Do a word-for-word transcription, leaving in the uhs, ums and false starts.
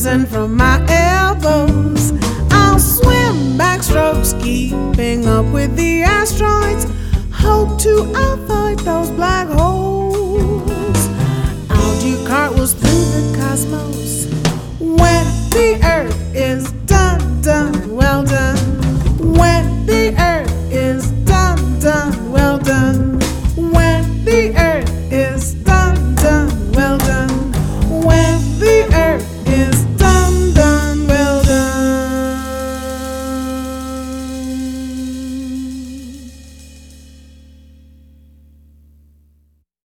rising from my elbows. I'll swim backstrokes, keeping up with the asteroids. Hope to avoid those black holes. I'll do cartwheels through the cosmos when the earth is